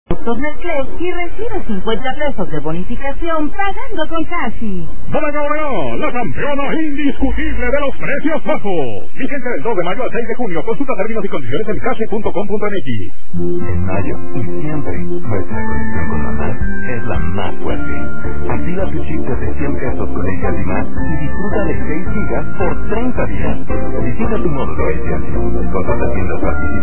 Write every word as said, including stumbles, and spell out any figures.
Productos Nestlé y recibe cincuenta pesos de bonificación pagando con Cashi. Bodega Aurrerá, la campeona indiscutible de los precios bajos. Vigente del dos de mayo al seis de junio. Consulta términos y condiciones en cashi punto com punto m x. En mayo y siempre, nuestra conexión con mamá es la más fuerte. Activa tu chip desde cien pesos con el Cashi Más y disfruta de seis gigas por treinta días. Visita tu módulo S H. Cosas de tiendas participantes.